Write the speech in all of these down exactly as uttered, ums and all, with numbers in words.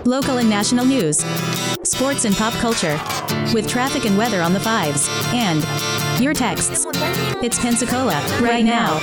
Local and national news, sports and pop culture, with traffic and weather on the fives, and your texts. It's Pensacola, right now.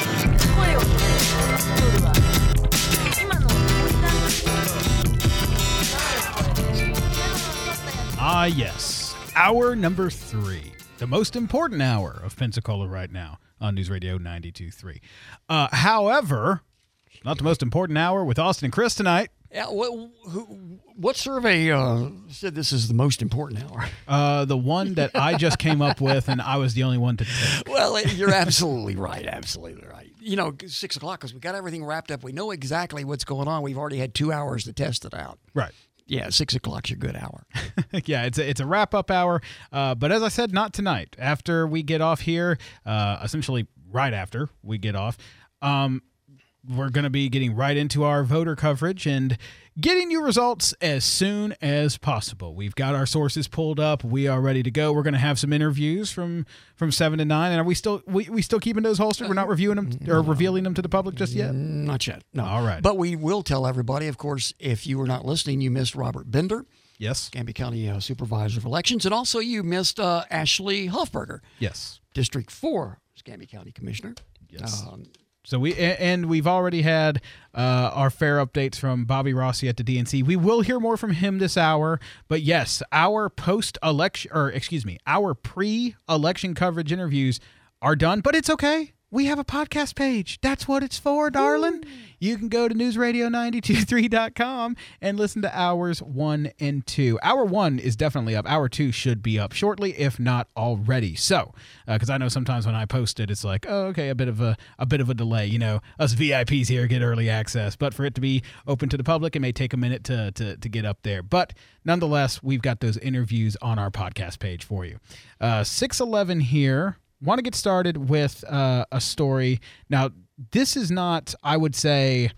Ah, yes. Hour number three. The most important hour of Pensacola right now on News Radio ninety-two point three. Uh, however, not the most important hour with Austin and Chris tonight. Yeah, what, who, what survey uh, said this is the most important hour? Uh, the one that I just came up with, and I was the only one to take. Well, you're absolutely right. Absolutely right. You know, six o'clock, because we got everything wrapped up. We know exactly what's going on. We've already had two hours to test it out. Right. Yeah, six o'clock's your good hour. yeah, it's a, it's a wrap-up hour. Uh, but as I said, not tonight. After we get off here, uh, essentially right after we get off, um, we're going to be getting right into our voter coverage and getting you results as soon as possible. We've got our sources pulled up. We are ready to go. We're going to have some interviews from, from seven to nine. And are we still we, we still keeping those holstered? We're not reviewing them or revealing them to the public just yet? Not yet. No. All right. But we will tell everybody, of course, if you were not listening, you missed Robert Bender. Yes. Escambia County uh, Supervisor of Elections. And also you missed uh, Ashley Hofberger. Yes. District four Escambia County Commissioner. Yes. Um, So we and we've already had uh, our fair updates from Bobby Rossi at the D N C. We will hear more from him this hour, but yes, our post-election, or excuse me, our pre-election coverage interviews are done. But it's okay. We have a podcast page. That's what it's for, darling. Ooh. You can go to news radio nine two three dot com and listen to hours one and two. Hour one is definitely up. Hour two should be up shortly, if not already. So, because uh, I know sometimes when I post it, it's like, oh, okay, a bit of a a bit of a delay. You know, us V I Ps here get early access, but for it to be open to the public, it may take a minute to to to get up there. But nonetheless, we've got those interviews on our podcast page for you. Uh, six eleven here. Want to get started with uh, a story. Now, this is not, I would say,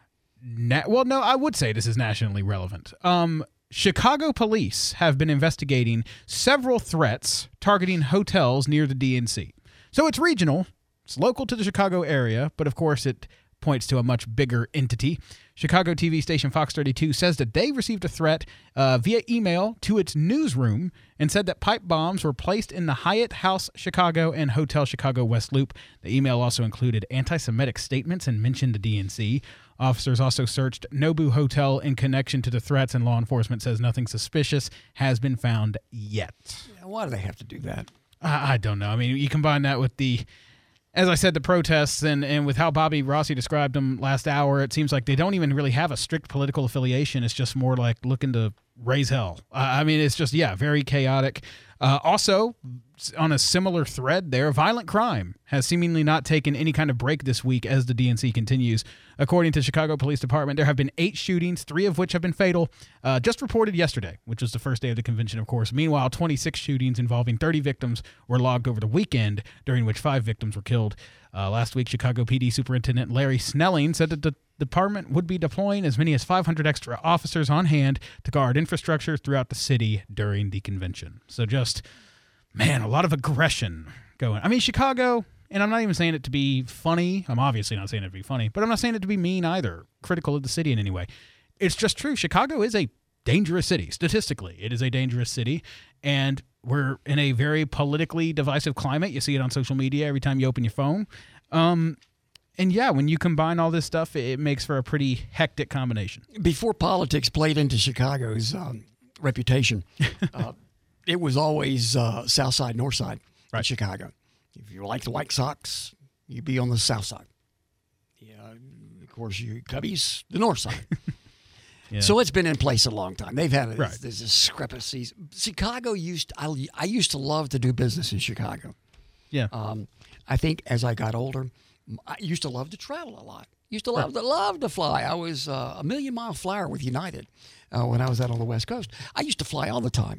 na- well, no, I would say this is nationally relevant. Um, Chicago police have been investigating several threats targeting hotels near the D N C. So it's regional, it's local to the Chicago area, but of course it points to a much bigger entity. Chicago T V station Fox thirty-two says that they received a threat uh, via email to its newsroom and said that pipe bombs were placed in the Hyatt House Chicago and Hotel Chicago West Loop. The email also included anti-Semitic statements and mentioned the D N C. Officers also searched Nobu Hotel in connection to the threats, and law enforcement says nothing suspicious has been found yet. Yeah, why do they have to do that? I, I don't know. I mean, you combine that with the... As I said, the protests and, and with how Bobby Rossi described them last hour, it seems like they don't even really have a strict political affiliation. It's just more like looking to raise hell. Uh, I mean, it's just, yeah, very chaotic. Uh, also, on a similar thread there, violent crime has seemingly not taken any kind of break this week as the D N C continues. According to Chicago Police Department, there have been eight shootings, three of which have been fatal, uh, just reported yesterday, which was the first day of the convention, of course. Meanwhile, twenty-six shootings involving thirty victims were logged over the weekend, during which five victims were killed. Uh, last week, Chicago P D Superintendent Larry Snelling said that the department would be deploying as many as five hundred extra officers on hand to guard infrastructure throughout the city during the convention. So just, man, a lot of aggression going. I mean, Chicago, and I'm not even saying it to be funny. I'm obviously not saying it to be funny, but I'm not saying it to be mean either, critical of the city in any way. It's just true. Chicago is a dangerous city. Statistically, it is a dangerous city, and we're in a very politically divisive climate. You see it on social media every time you open your phone. Um, and yeah, when you combine all this stuff, it makes for a pretty hectic combination. Before politics played into Chicago's um, reputation, uh, it was always uh, South Side, North Side right. in Chicago. If you like the White Sox, you'd be on the South Side. Yeah, of course, you Cubbies, the North Side. Yeah. So it's been in place a long time. They've had a, right. there's discrepancies. Chicago used I, I used to love to do business in Chicago. Yeah. Um, I think as I got older, I used to love to travel a lot. Used to love right. to love to fly. I was uh, a million mile flyer with United uh, when I was out on the West Coast. I used to fly all the time.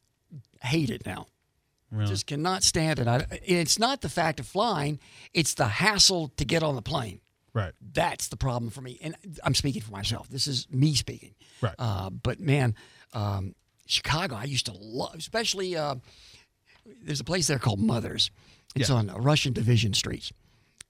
Hate it now. Really? Just cannot stand it. I, it's not the fact of flying; it's the hassle to get on the plane. Right. That's the problem for me. And I'm speaking for myself. This is me speaking. Right. Uh, but, man, um, Chicago, I used to love, especially uh, there's a place there called Mother's. It's yeah. on Russian Division Street.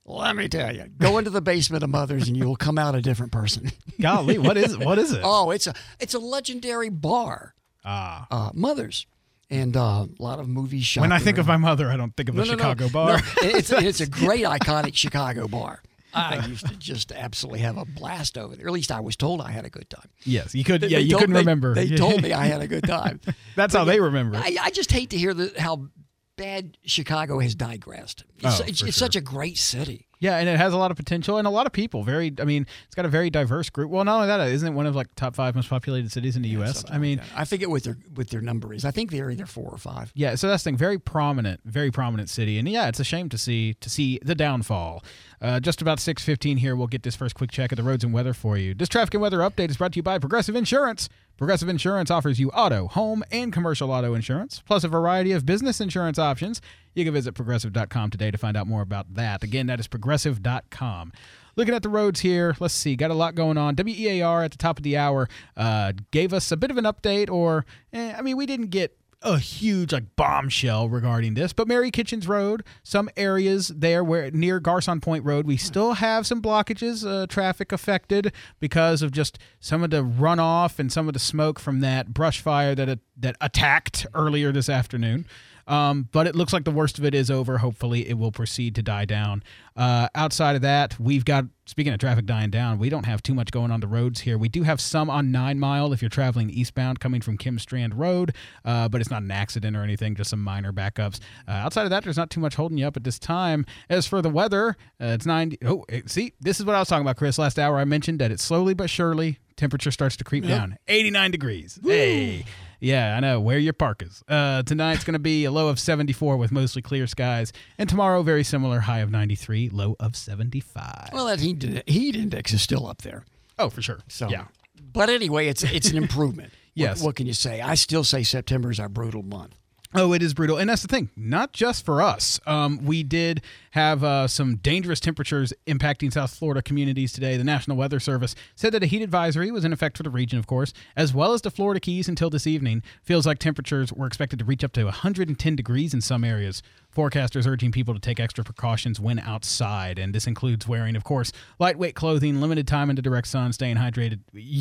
Let me tell you, go into the basement of Mother's and you will come out a different person. Golly, what is what is it? Oh, it's a it's a legendary bar, Ah, uh, Mother's, and uh, a lot of movies shot when I there. think of my mother, I don't think of No, a no, no. Chicago No, bar. it's it's a great iconic Chicago bar. I used to just absolutely have a blast over there. At least I was told I had a good time. Yes, you could. They- Yeah, they you told- couldn't they- remember. They told me I had a good time. That's how they remember it. I, I just hate to hear the, how bad Chicago has digressed. It's, Oh, it's, for it's sure. such a great city. Yeah, and it has a lot of potential and a lot of people. Very, I mean, it's got a very diverse group. Well, not only that, isn't it one of like top five most populated cities in the U S? Something I mean, like that. I forget what their what their number is. I think they're either four or five. yeah. So that's the thing. Very prominent, very prominent city, and yeah, it's a shame to see to see the downfall. Uh, just about six fifteen here. We'll get this first quick check of the roads and weather for you. This traffic and weather update is brought to you by Progressive Insurance. Progressive Insurance offers you auto, home, and commercial auto insurance, plus a variety of business insurance options. You can visit progressive dot com today to find out more about that. Again, that is progressive dot com. Looking at the roads here, let's see, got a lot going on. W E A R at the top of the hour uh, gave us a bit of an update, or, eh, I mean, we didn't get a huge like bombshell regarding this, but Mary Kitchens Road, some areas there where near Garcon Point Road, we still have some blockages, uh, traffic affected because of just some of the runoff and some of the smoke from that brush fire that uh, that attacked earlier this afternoon. Um, but it looks like the worst of it is over. Hopefully it will proceed to die down. Uh, outside of that, we've got, speaking of traffic dying down, we don't have too much going on the roads here. We do have some on Nine Mile if you're traveling eastbound coming from Kim Strand Road, uh, but it's not an accident or anything, just some minor backups. Uh, outside of that, there's not too much holding you up at this time. As for the weather, uh, it's ninety. Oh, eh, see, this is what I was talking about, Chris. Last hour I mentioned that it's slowly but surely temperature starts to creep Yep. down. eighty-nine degrees. Hey. Yeah, I know. Wear your parkas. Uh, tonight's going to be a low of seventy-four with mostly clear skies. And tomorrow, very similar, high of ninety-three, low of seventy-five. Well, that heat, heat index is still up there. Oh, for sure. So, yeah. But anyway, it's it's an improvement. Yes. What, what can you say? I still say September is our brutal month. Oh, it is brutal. And that's the thing, not just for us. Um, we did have uh, some dangerous temperatures impacting South Florida communities today. The National Weather Service said that a heat advisory was in effect for the region, of course, as well as the Florida Keys until this evening. Feels like temperatures were expected to reach up to one hundred ten degrees in some areas. Forecasters urging people to take extra precautions when outside, and this includes wearing, of course, lightweight clothing, limited time in the direct sun, staying hydrated.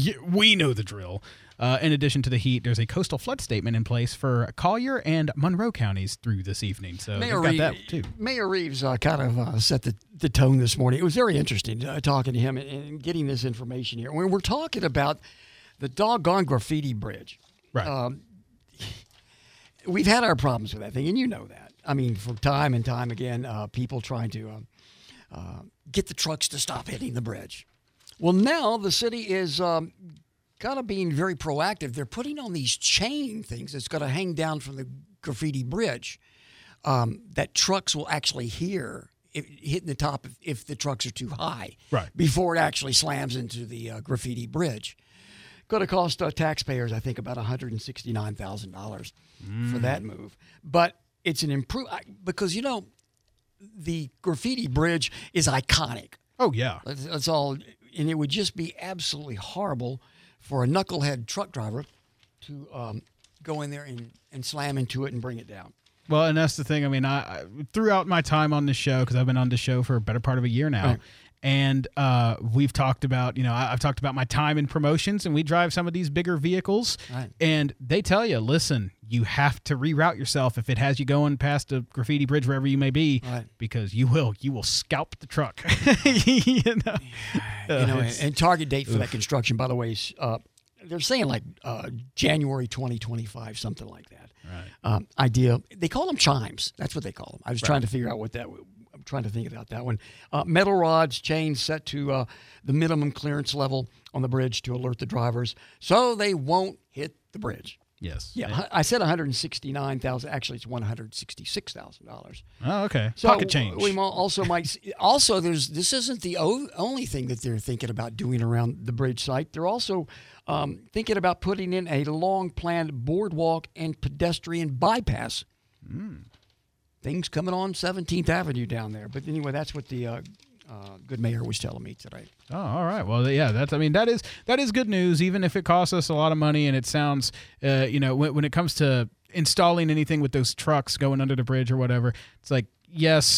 We know the drill. Uh, in addition to the heat, there's a coastal flood statement in place for Collier and Monroe counties through this evening. So Mayor, they've got Reeves, that too. Mayor Reeves uh, kind of uh, set the, the tone this morning. It was very interesting uh, talking to him and, and getting this information here. When we're talking about the doggone graffiti bridge, Right. um, we've had our problems with that thing, and you know that. I mean, for time and time again, uh, people trying to um, uh, get the trucks to stop hitting the bridge. Well, now the city is um, kind of being very proactive. They're putting on these chain things that's going to hang down from the graffiti bridge um, that trucks will actually hear if, hitting the top if, if the trucks are too high, Right. before it actually slams into the uh, graffiti bridge. Going to cost uh, taxpayers, I think, about one hundred sixty-nine thousand dollars for that move. But it's an improve because, you know, the graffiti bridge is iconic. Oh, yeah. That's, that's all. And it would just be absolutely horrible for a knucklehead truck driver to um, go in there and, and slam into it and bring it down. Well, and that's the thing. I mean, I, I throughout my time on this show, because I've been on this show for a better part of a year now, Right. and uh, we've talked about, you know, I, I've talked about my time in promotions, and we drive some of these bigger vehicles, Right. and they tell you, listen, you have to reroute yourself if it has you going past a graffiti bridge wherever you may be, Right. because you will, you will scalp the truck. you know, You know, it's- and, and target date for that construction, by the way, is uh, they're saying like uh, January twenty twenty-five, something like that. Right. Um, idea. They call them chimes. That's what they call them. I was trying to figure out what that. I'm trying to think about that one. Uh, metal rods, chains set to uh, the minimum clearance level on the bridge to alert the drivers, so they won't hit the bridge. yes. Yeah, I said one hundred sixty-nine thousand. Actually, it's one hundred sixty-six thousand dollars. Oh, okay. So Pocket change. We mo- also might s- also there's this isn't the o- only thing that they're thinking about doing around the bridge site. They're also um, thinking about putting in a long planned boardwalk and pedestrian bypass. Mm. Things coming on seventeenth Avenue down there. But anyway, that's what the uh, uh, good mayor was telling me today. Oh, all right. Well, yeah, that's, I mean, that is, that is good news, even if it costs us a lot of money. And it sounds, uh, you know, when, when it comes to installing anything with those trucks going under the bridge or whatever, it's like, yes,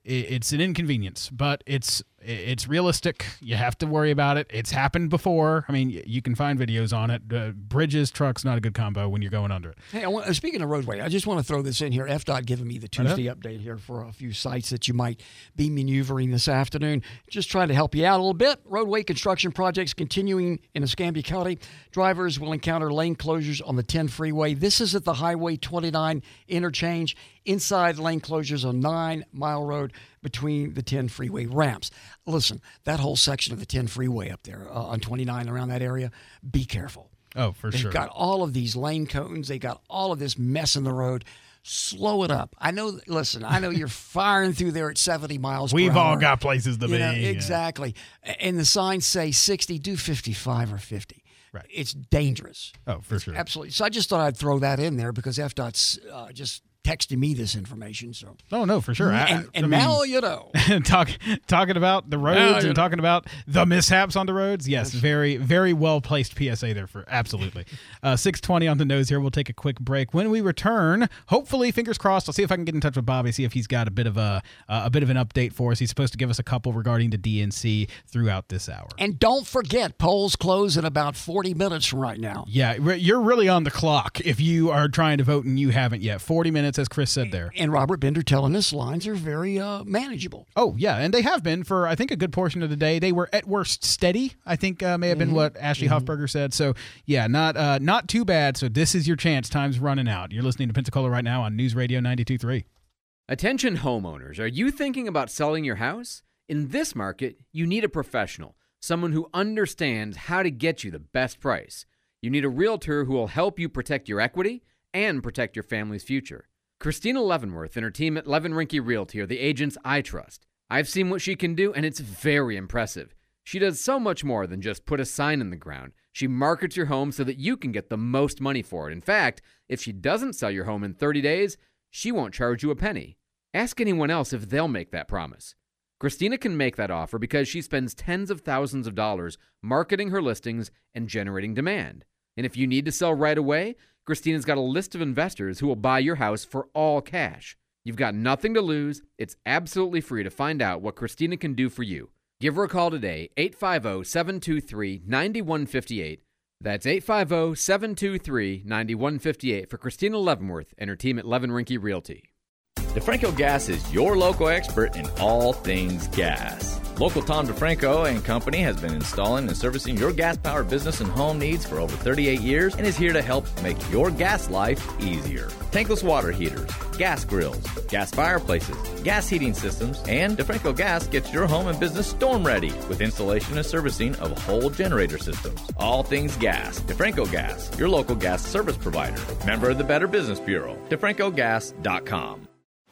it's an inconvenience, but it's it's realistic. You have to worry about it. It's happened before. I mean, you can find videos on it. Uh, bridges, trucks, not a good combo when you're going under it. Hey, I want, speaking of roadway, I just want to throw this in here. F DOT giving me the Tuesday update here for a few sites that you might be maneuvering this afternoon. Just trying to help you out a little bit. Roadway construction projects continuing in Escambia County. Drivers will encounter lane closures on the ten freeway. This is at the Highway twenty-nine interchange. Inside lane closures on nine Mile Road between the ten freeway ramps. Listen, that whole section of the ten freeway up there uh, on twenty-nine around that area, be careful. Oh, for They've sure. They've got all of these lane cones. They got all of this mess in the road. Slow it up. I know, listen, I know you're firing through there at seventy miles per hour. We've all got places to you be. know, yeah. Exactly. And the signs say sixty, do fifty-five or fifty. Right. It's dangerous. Oh, for sure. Absolutely. So I just thought I'd throw that in there because F DOT's uh, just texting me this information. So Oh, no, for sure. I, And, and I mean, now you know. talk, talking about the roads Now you and know. talking about the mishaps on the roads. Yes, very, very well-placed P S A there for absolutely. Uh, six twenty on the nose here. We'll take a quick break. When we return, hopefully, fingers crossed, I'll see if I can get in touch with Bobby, see if he's got a bit of a uh, a bit of an update for us. He's supposed to give us a couple regarding the D N C throughout this hour. And don't forget, polls close in about forty minutes from right now. Yeah, re- you're really on the clock if you are trying to vote and you haven't yet. forty minutes, as Chris said there. And Robert Bender telling us lines are very uh, manageable. Oh, yeah, and they have been for, I think, a good portion of the day. They were, at worst, steady, I think uh, may have been Mm-hmm. what Ashley Mm-hmm. Hoffberger said. So, yeah, not uh, not too bad. So this is your chance. Time's running out. You're listening to Pensacola right now on News Radio ninety-two point three. Attention homeowners, are you thinking about selling your house? In this market, you need a professional, someone who understands how to get you the best price. You need a realtor who will help you protect your equity and protect your family's future. Christina Leavenworth and her team at Levin Rinke Realty are the agents I trust. I've seen what she can do, and it's very impressive. She does so much more than just put a sign in the ground. She markets your home so that you can get the most money for it. In fact, if she doesn't sell your home in thirty days, she won't charge you a penny. Ask anyone else if they'll make that promise. Christina can make that offer because she spends tens of thousands of dollars marketing her listings and generating demand. And if you need to sell right away, Christina's got a list of investors who will buy your house for all cash. You've got nothing to lose. It's absolutely free to find out what Christina can do for you. Give her a call today, eight five zero, seven two three, nine one five eight. That's eight five zero, seven two three, nine one five eight for Christina Leavenworth and her team at Levin Rinke Realty. DeFranco Gas is your local expert in all things gas. Local Tom DeFranco and Company has been installing and servicing your gas-powered business and home needs for over thirty-eight years and is here to help make your gas life easier. Tankless water heaters, gas grills, gas fireplaces, gas heating systems, and DeFranco Gas gets your home and business storm ready with installation and servicing of whole generator systems. All things gas. DeFranco Gas, your local gas service provider. Member of the Better Business Bureau. DeFranco Gas dot com.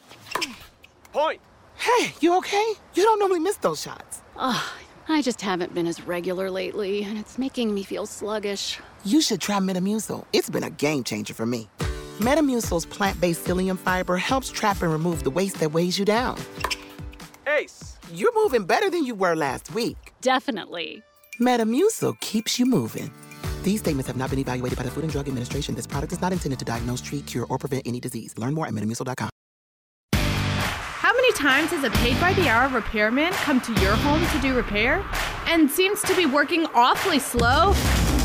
Point. Hey, you okay? You don't normally miss those shots. Ugh, I just haven't been as regular lately, and it's making me feel sluggish. You should try Metamucil. It's been a game changer for me. Metamucil's plant-based psyllium fiber helps trap and remove the waste that weighs you down. Ace. You're moving better than you were last week. Definitely. Metamucil keeps you moving. These statements have not been evaluated by the Food and Drug Administration. This product is not intended to diagnose, treat, cure, or prevent any disease. Learn more at metamucil dot com. How many times has a paid-by-the-hour repairman come to your home to do repair and seems to be working awfully slow?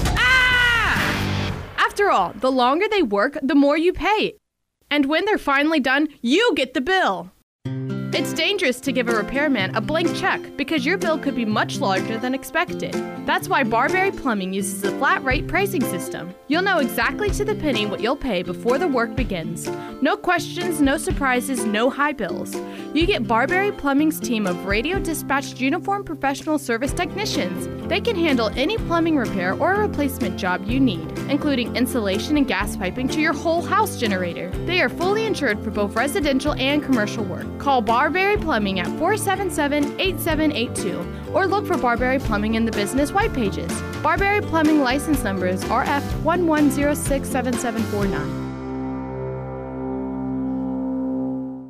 Ah! After all, the longer they work, the more you pay. And when they're finally done, you get the bill. It's dangerous to give a repairman a blank check because your bill could be much larger than expected. That's why Barberry Plumbing uses a flat rate pricing system. You'll know exactly to the penny what you'll pay before the work begins. No questions, no surprises, no high bills. You get Barberry Plumbing's team of radio dispatched uniformed professional service technicians. They can handle any plumbing repair or replacement job you need, including insulation and gas piping to your whole house generator. They are fully insured for both residential and commercial work. Call Barberry Plumbing at four seven seven, eight seven eight two or look for Barberry Plumbing in the business white pages. Barberry Plumbing license number is R F one one zero six seven seven four nine.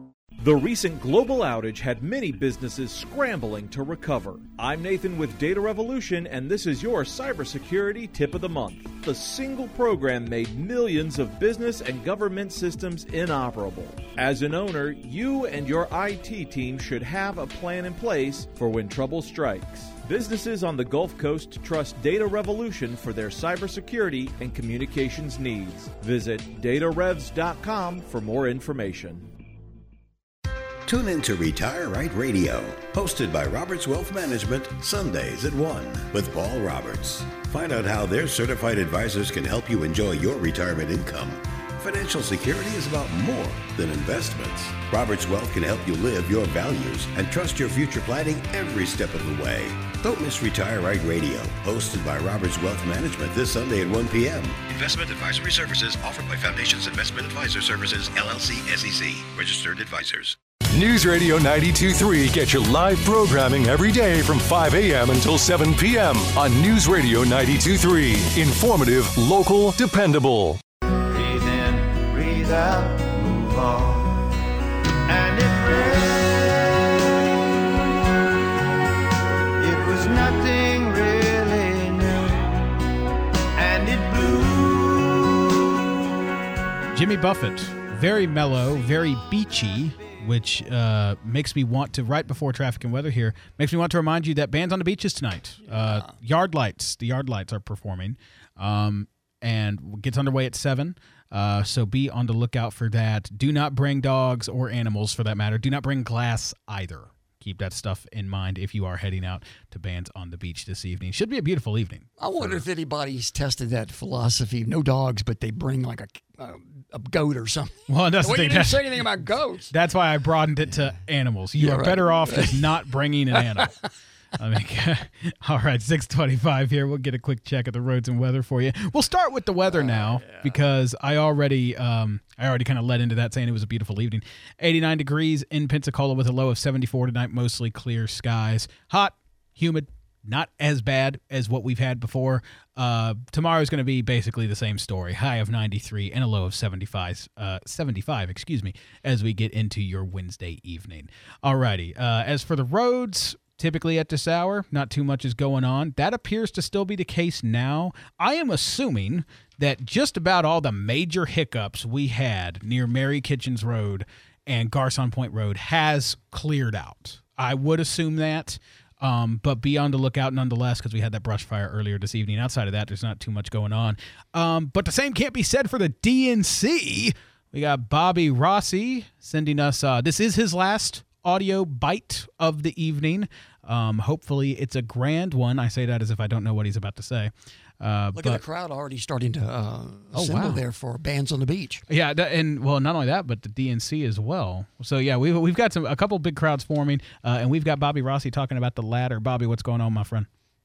The recent global outage had many businesses scrambling to recover. I'm Nathan with Data Revolution, and this is your cybersecurity tip of the month. A single program made millions of business and government systems inoperable. As an owner, you and your I T team should have a plan in place for when trouble strikes. Businesses on the Gulf Coast trust Data Revolution for their cybersecurity and communications needs. Visit data revs dot com for more information. Tune in to Retire Right Radio, hosted by Roberts Wealth Management, Sundays at one with Paul Roberts. Find out how their certified advisors can help you enjoy your retirement income. Financial security is about more than investments. Roberts Wealth can help you live your values and trust your future planning every step of the way. Don't miss Retire Right Radio, hosted by Roberts Wealth Management this Sunday at one p.m. Investment advisory services offered by Foundations Investment Advisor Services, L L C, S E C, registered advisors. News Radio ninety-two point three gets you live programming every day from five a.m. until seven p.m. on News Radio ninety-two point three. Informative, local, dependable. Breathe in, breathe out, move on. And it rained. It was nothing really new. And it blew. Jimmy Buffett, very mellow, very beachy, which uh, makes me want to, right before traffic and weather here, makes me want to remind you that Bands on the Beaches tonight. Uh, Yard Lights, the Yard Lights are performing, um, and gets underway at seven. Uh, so be on the lookout for that. Do not bring dogs or animals, for that matter. Do not bring glass either. Keep that stuff in mind if you are heading out to Bands on the Beach this evening. Should be a beautiful evening. I wonder if anybody's tested that philosophy. No dogs, but they bring like a a, a goat or something. Well, that's well, the thing. You didn't say anything about goats. That's why I broadened it to animals. You Yeah, are right. better off just not bringing an animal. I mean, all right, six twenty-five here. We'll get a quick check at the roads and weather for you. We'll start with the weather now because I already um, I already kind of led into that saying it was a beautiful evening. eighty-nine degrees in Pensacola with a low of seventy-four tonight, mostly clear skies. Hot, humid, not as bad as what we've had before. Uh, tomorrow is going to be basically the same story. High of ninety-three and a low of seventy-five, uh, seventy-five, excuse me, as we get into your Wednesday evening. All righty. Uh, as for the roads, typically at this hour, not too much is going on. That appears to still be the case now. I am assuming that just about all the major hiccups we had near Mary Kitchens Road and Garcon Point Road has cleared out. I would assume that. Um, but be on the lookout nonetheless because we had that brush fire earlier this evening. Outside of that, there's not too much going on. Um, but the same can't be said for the D N C. We got Bobby Rossi sending us, uh, this is his last audio bite of the evening. Um, hopefully it's a grand one. I say that as if I don't know what he's about to say. Uh, Look but, at the crowd already starting to uh, Oh, assemble wow. there for Bands on the Beach. Yeah, that, and well, not only that, but the D N C as well. So yeah, we've we've got some a couple big crowds forming, uh, and we've got Bobby Rossi talking about the ladder. Bobby, what's going on, my friend?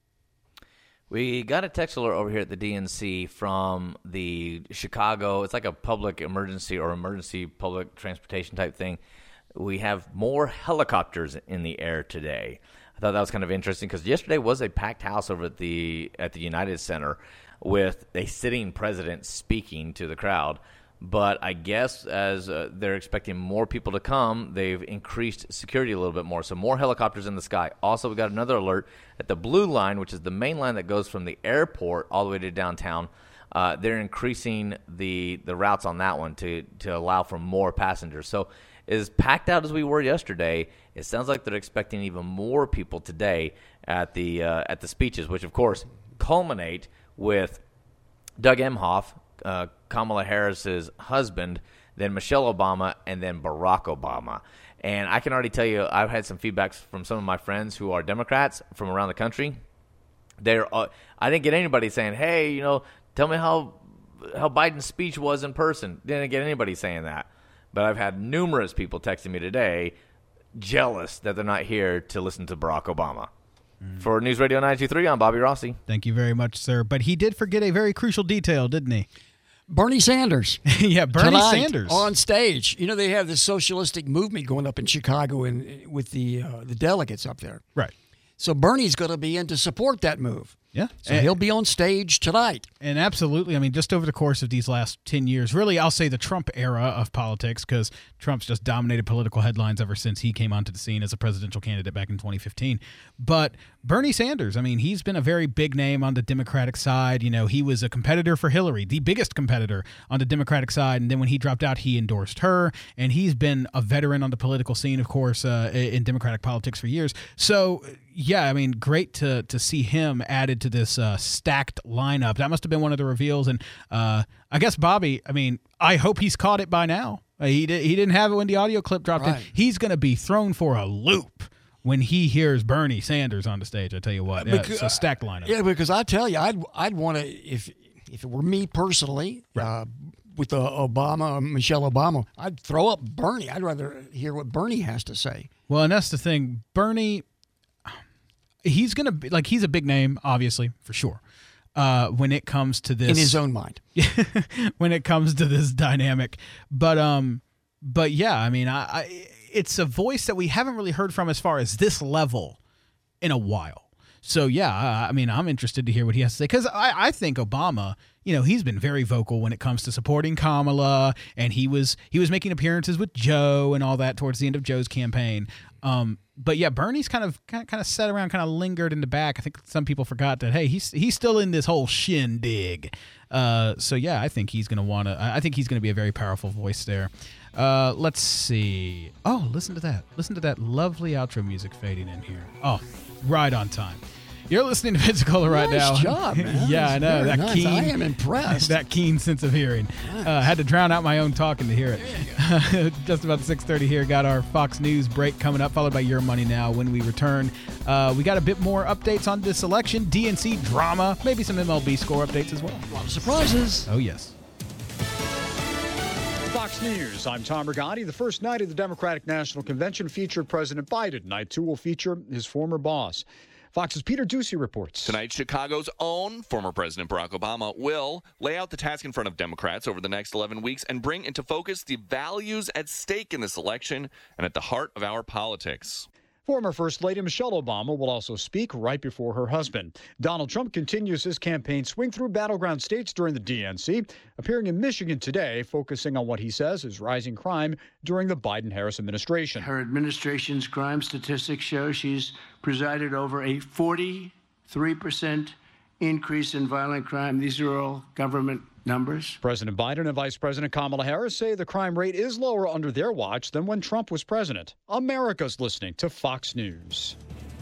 We got a text alert over here at the D N C from the Chicago. It's like a public emergency or emergency public transportation type thing. We have more helicopters in the air today. I thought that was kind of interesting because yesterday was a packed house over at the at the United Center with a sitting president speaking to the crowd. But I guess as uh, they're expecting more people to come, they've increased security a little bit more. So more helicopters in the sky. Also, we got another alert at the Blue Line, which is the main line that goes from the airport all the way to downtown. Uh, they're increasing the the routes on that one to to allow for more passengers. So as packed out as we were yesterday, it sounds like they're expecting even more people today at the uh, at the speeches, which of course culminate with Doug Emhoff, uh, Kamala Harris's husband, then Michelle Obama, and then Barack Obama. And I can already tell you, I've had some feedbacks from some of my friends who are Democrats from around the country. They're, uh, I didn't get anybody saying, "Hey, you know, tell me how how Biden's speech was in person." Didn't get anybody saying that. But I've had numerous people texting me today, jealous that they're not here to listen to Barack Obama. Mm. For News Radio ninety-two point three, I'm Bobby Rossi. Thank you very much, sir. But he did forget a very crucial detail, didn't he? Bernie Sanders. yeah, Bernie Tonight, Sanders. on stage. You know, they have this socialistic movement going up in Chicago and with the uh, the delegates up there. Right. So Bernie's going to be in to support that move. Yeah. So he'll be on stage tonight. And absolutely, I mean, just over the course of these last ten years, really, I'll say the Trump era of politics, because Trump's just dominated political headlines ever since he came onto the scene as a presidential candidate back in twenty fifteen. But Bernie Sanders, I mean, he's been a very big name on the Democratic side. You know, he was a competitor for Hillary, the biggest competitor on the Democratic side. And then when he dropped out, he endorsed her. And he's been a veteran on the political scene, of course, uh, in Democratic politics for years. So, yeah, I mean, great to to see him added to this uh, stacked lineup. That must have been one of the reveals. And uh, I guess Bobby, I mean, I hope he's caught it by now. Uh, he, did, he didn't have it when the audio clip dropped right. in. He's going to be thrown for a loop when he hears Bernie Sanders on the stage. I tell you what, yeah, because, it's a stacked lineup. Yeah, because I tell you, I'd I'd want to, if if it were me personally, right. uh, with uh, Obama, Michelle Obama, I'd throw up Bernie. I'd rather hear what Bernie has to say. Well, and that's the thing. Bernie, he's going to be, like, he's a big name, obviously, for sure. Uh, when it comes to this. In his own mind. When it comes to this dynamic. But, um, but yeah, I mean, I, I it's a voice that we haven't really heard from as far as this level in a while. So, yeah, I, I mean, I'm interested to hear what he has to say, because I, I think Obama, you know, he's been very vocal when it comes to supporting Kamala, and he was he was making appearances with Joe and all that towards the end of Joe's campaign. Um, but, yeah, Bernie's kind of kind of, kind of sat around, kind of lingered in the back. I think some people forgot that, hey, he's he's still in this whole shindig. Uh, so, yeah, I think he's going to want to – I think he's going to be a very powerful voice there. Uh, let's see. Oh, listen to that. Listen to that lovely outro music fading in here. Oh, right on time. You're listening to Pensacola right nice now. Nice job, man. Yeah, I know. That nice. keen. I am impressed. That keen sense of hearing. Nice. Uh, had to drown out my own talking to hear it. Just about six thirty here. Got our Fox News break coming up, followed by Your Money Now. When we return, uh, we got a bit more updates on this election, D N C drama, maybe some M L B score updates as well. A lot of surprises. Oh, yes. Fox News, I'm Tom Rigotti. The first night of the Democratic National Convention featured President Biden. Night two will feature his former boss. Fox's Peter Ducey reports. Tonight, Chicago's own former President Barack Obama will lay out the task in front of Democrats over the next eleven weeks and bring into focus the values at stake in this election and at the heart of our politics. Former First Lady Michelle Obama will also speak right before her husband. Donald Trump continues his campaign swing through battleground states during the D N C, appearing in Michigan today, focusing on what he says is rising crime during the Biden-Harris administration. Her administration's crime statistics show she's presided over a forty-three percent increase in violent crime. These are all government numbers. President Biden and Vice President Kamala Harris say the crime rate is lower under their watch than when Trump was president. America's listening to Fox News.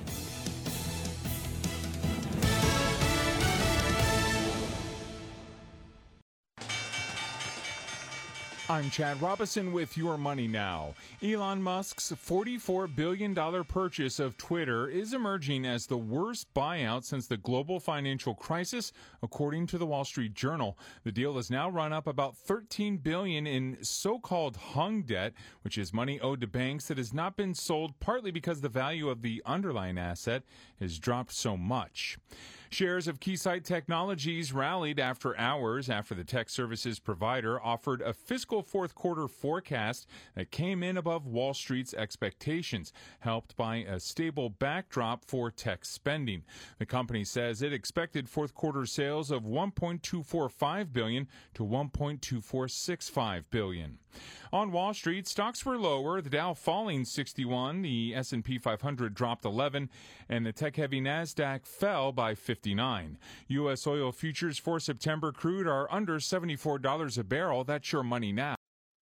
I'm Chad Robinson with Your Money Now. Elon Musk's forty-four billion dollars purchase of Twitter is emerging as the worst buyout since the global financial crisis, according to the Wall Street Journal. The deal has now run up about thirteen billion dollars in so-called hung debt, which is money owed to banks that has not been sold, partly because the value of the underlying asset has dropped so much. Shares of Keysight Technologies rallied after hours after the tech services provider offered a fiscal fourth quarter forecast that came in above Wall Street's expectations, helped by a stable backdrop for tech spending. The company says it expected fourth quarter sales of one point two four five billion dollars to one point two four six five billion dollars. On Wall Street, stocks were lower, the Dow falling sixty-one, the S and P five hundred dropped eleven, and the tech-heavy NASDAQ fell by fifty-nine. U S oil futures for September crude are under seventy-four dollars a barrel. That's Your Money Now.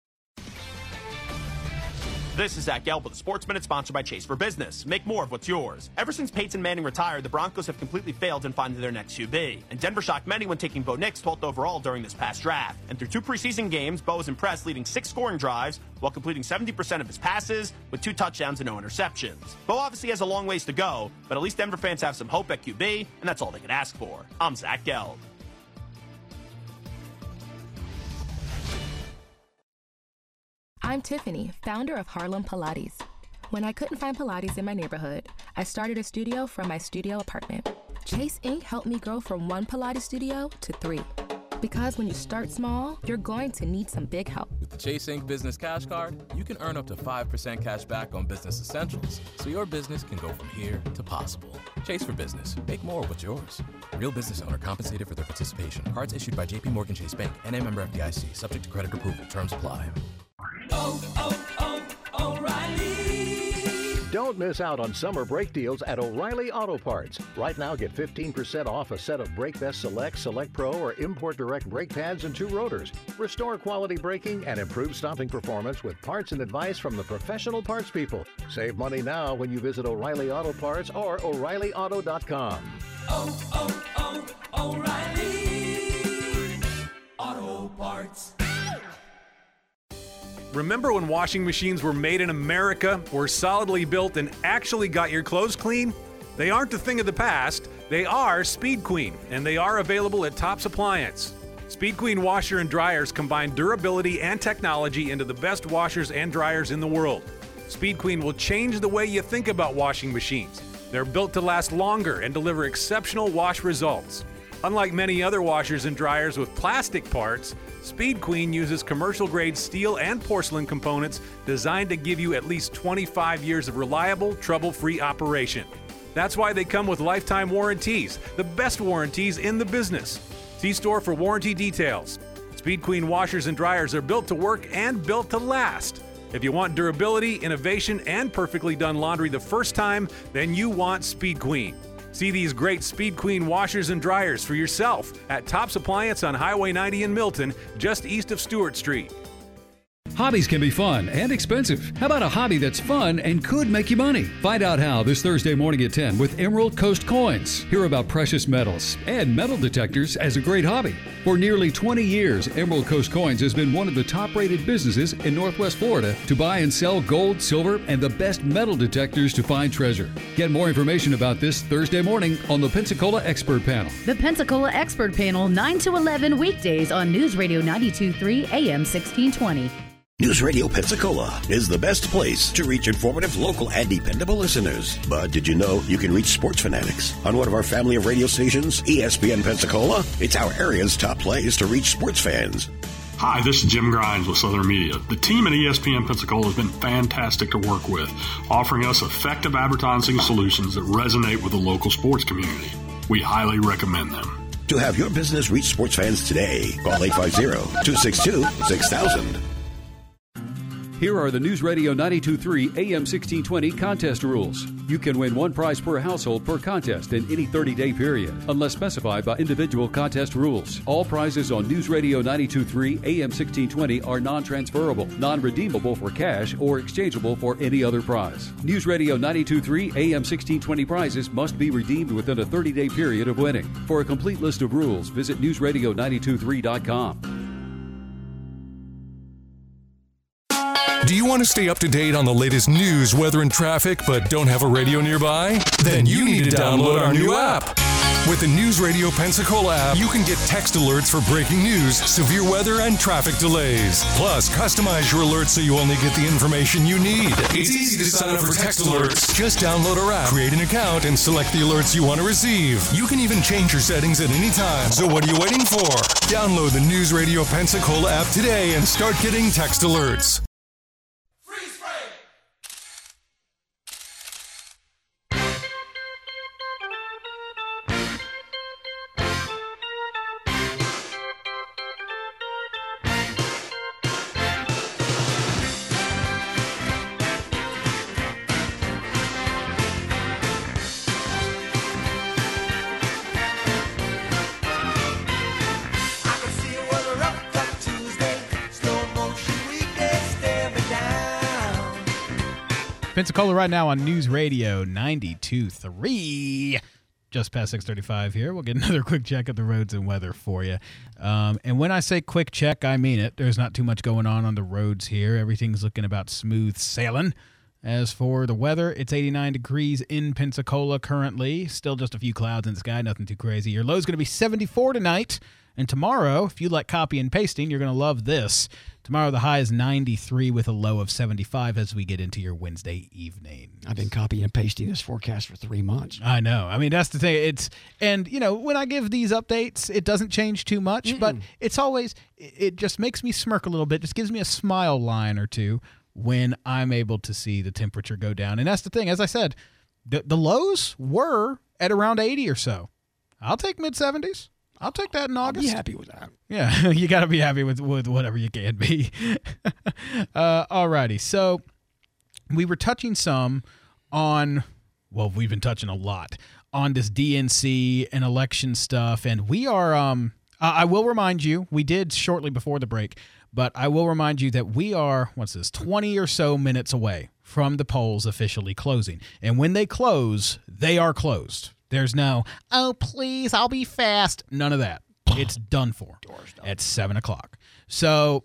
This is Zach Gelb with the Sports Minute, sponsored by Chase for Business. Make more of what's yours. Ever since Peyton Manning retired, the Broncos have completely failed in finding their next Q B. And Denver shocked many when taking Bo Nix twelfth overall during this past draft. And through two preseason games, Bo was impressed, leading six scoring drives while completing seventy percent of his passes with two touchdowns and no interceptions. Bo obviously has a long ways to go, but at least Denver fans have some hope at Q B, and that's all they could ask for. I'm Zach Gelb. I'm Tiffany, founder of Harlem Pilates. When I couldn't find Pilates in my neighborhood, I started a studio from my studio apartment. Chase Incorporated helped me grow from one Pilates studio to three. Because when you start small, you're going to need some big help. With the Chase Incorporated Business Cash Card, you can earn up to five percent cash back on business essentials, so your business can go from here to possible. Chase for business. Make more what's yours. Real business owner compensated for their participation. Cards issued by J P Morgan Chase Bank, N A member F D I C. Subject to credit approval. Terms apply. Oh, oh, oh, O'Reilly. Don't miss out on summer brake deals at O'Reilly Auto Parts. Right now, get fifteen percent off a set of Brake Best Select, Select Pro, or Import Direct brake pads and two rotors. Restore quality braking and improve stopping performance with parts and advice from the professional parts people. Save money now when you visit O'Reilly Auto Parts or O'Reilly Auto dot com. Oh, oh, oh, O'Reilly Auto Parts. Remember when washing machines were made in America, were solidly built, and actually got your clothes clean? They aren't a thing of the past. They are Speed Queen, and they are available at Tops Appliance. Speed Queen washer and dryers combine durability and technology into the best washers and dryers in the world. Speed Queen will change the way you think about washing machines. They're built to last longer and deliver exceptional wash results. Unlike many other washers and dryers with plastic parts, Speed Queen uses commercial-grade steel and porcelain components designed to give you at least twenty-five years of reliable, trouble-free operation. That's why they come with lifetime warranties, the best warranties in the business. See store for warranty details. Speed Queen washers and dryers are built to work and built to last. If you want durability, innovation, and perfectly done laundry the first time, then you want Speed Queen. See these great Speed Queen washers and dryers for yourself at Tops Appliance on Highway ninety in Milton, just east of Stewart Street. Hobbies can be fun and expensive. How about a hobby that's fun and could make you money? Find out how this Thursday morning at ten with Emerald Coast Coins. Hear about precious metals and metal detectors as a great hobby. For nearly twenty years, Emerald Coast Coins has been one of the top-rated businesses in Northwest Florida to buy and sell gold, silver, and the best metal detectors to find treasure. Get more information about this Thursday morning on the Pensacola Expert Panel. The Pensacola Expert Panel, nine to eleven weekdays on News Radio ninety-two point three A M sixteen twenty. News Radio Pensacola is the best place to reach informative, local, and dependable listeners. But did you know you can reach sports fanatics on one of our family of radio stations, E S P N Pensacola? It's our area's top place to reach sports fans. Hi, this is Jim Grimes with Southern Media. The team at E S P N Pensacola has been fantastic to work with, offering us effective advertising solutions that resonate with the local sports community. We highly recommend them. To have your business reach sports fans today, call eight five zero, two six two, six thousand. Here are the News Radio ninety-two point three A M sixteen twenty contest rules. You can win one prize per household per contest in any thirty-day period, unless specified by individual contest rules. All prizes on News Radio ninety-two point three A M sixteen twenty are non-transferable, non-redeemable for cash, or exchangeable for any other prize. News Radio ninety-two point three A M sixteen twenty prizes must be redeemed within a thirty-day period of winning. For a complete list of rules, visit news radio ninety-two point three dot com. Do you want to stay up to date on the latest news, weather, and traffic, but don't have a radio nearby? Then you need to download our new app. With the News Radio Pensacola app, you can get text alerts for breaking news, severe weather, and traffic delays. Plus, customize your alerts so you only get the information you need. It's easy to sign up for text alerts. Just download our app, create an account, and select the alerts you want to receive. You can even change your settings at any time. So what are you waiting for? Download the News Radio Pensacola app today and start getting text alerts. Pensacola right now on News Radio ninety-two point three. Just past six thirty-five here. We'll get another quick check of the roads and weather for you. Um, and when I say quick check, I mean it. There's not too much going on on the roads here. Everything's looking about smooth sailing. As for the weather, it's eighty-nine degrees in Pensacola currently. Still just a few clouds in the sky, nothing too crazy. Your low's going to be seventy-four tonight. And tomorrow, if you like copy and pasting, you're going to love this. Tomorrow, the high is ninety-three with a low of seventy-five as we get into your Wednesday evening. I've been copying and pasting this forecast for three months. I know. I mean, that's the thing. It's and, you know, when I give these updates, it doesn't change too much, Mm-mm. but it's always, it just makes me smirk a little bit, just gives me a smile line or two when I'm able to see the temperature go down. And that's the thing. As I said, the, the lows were at around eighty or so. I'll take mid seventies. I'll take that in August. I'll be happy with that. Yeah, you got to be happy with, with whatever you can be. uh, all righty. So we were touching some on, well, we've been touching a lot on this D N C and election stuff. And we are, um, I will remind you, we did shortly before the break, but I will remind you that we are, what's this, twenty or so minutes away from the polls officially closing. And when they close, they are closed. There's no, oh, please, I'll be fast. None of that. It's done for at seven o'clock. So,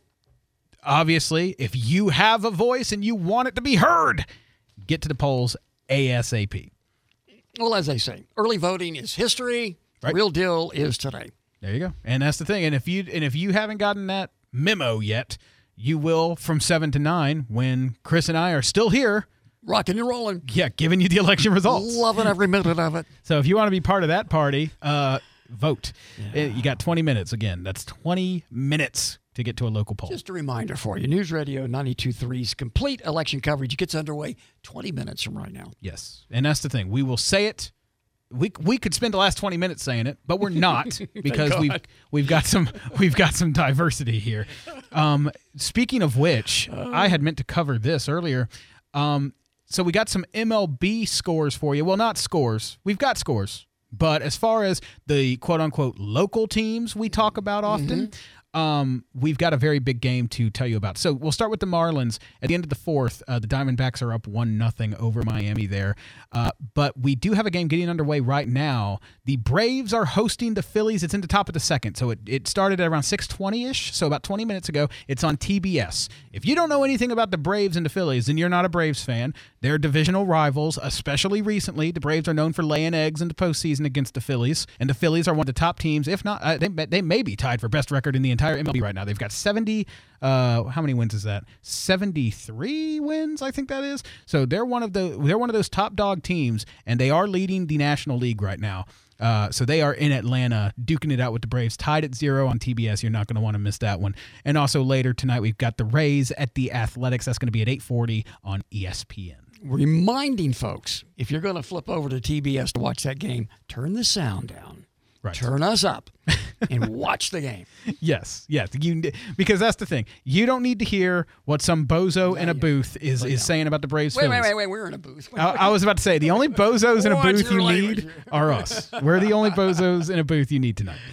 obviously, if you have a voice and you want it to be heard, get to the polls ASAP. Well, as they say, early voting is history. The Right. real deal is today. There you go. And that's the thing. And if you and if you haven't gotten that memo yet, you will from seven to nine when Chris and I are still here. Rocking and rolling. Yeah, giving you the election results. Loving every minute of it. So if you want to be part of that party, uh, vote. Yeah. You got twenty minutes. Again, that's twenty minutes to get to a local poll. Just a reminder for you, News Radio ninety-two point three's complete election coverage gets underway twenty minutes from right now. Yes, and that's the thing. We will say it. We we could spend the last twenty minutes saying it, but we're not because we've we've got some we've got some diversity here. Um, speaking of which, I had meant to cover this earlier. Um, so we got some M L B scores for you. Well, not scores. We've got scores, but as far as the quote unquote local teams we talk about often. Mm-hmm. Um, we've got a very big game to tell you about. So we'll start with the Marlins. At the end of the fourth, uh, the Diamondbacks are up one nothing over Miami there. Uh, but we do have a game getting underway right now. The Braves are hosting the Phillies. It's in the top of the second. So it, it started at around six twenty-ish, so about twenty minutes ago. It's on T B S. If you don't know anything about the Braves and the Phillies, then you're not a Braves fan. They're divisional rivals, especially recently. The Braves are known for laying eggs in the postseason against the Phillies, and the Phillies are one of the top teams, if not, uh, they, they may be tied for best record in the entire M L B right now. They've got seventy, uh, how many wins is that? seventy-three wins, I think that is. So they're one of the they're one of those top dog teams, and they are leading the National League right now. Uh, so they are in Atlanta, duking it out with the Braves, tied at zero on T B S. You're not going to want to miss that one. And also later tonight, we've got the Rays at the Athletics. That's going to be at eight forty on E S P N. Reminding folks, if you're going to flip over to T B S to watch that game, turn the sound down. Right. Turn us up and watch the game. Yes, yes. You, because that's the thing. You don't need to hear what some bozo in a booth is, is saying about the Braves. Wait, Phillies. wait, wait, wait. We're in a booth. I, I was about to say, the only bozos in a Watch booth your you language. need are us. We're the only bozos in a booth you need tonight.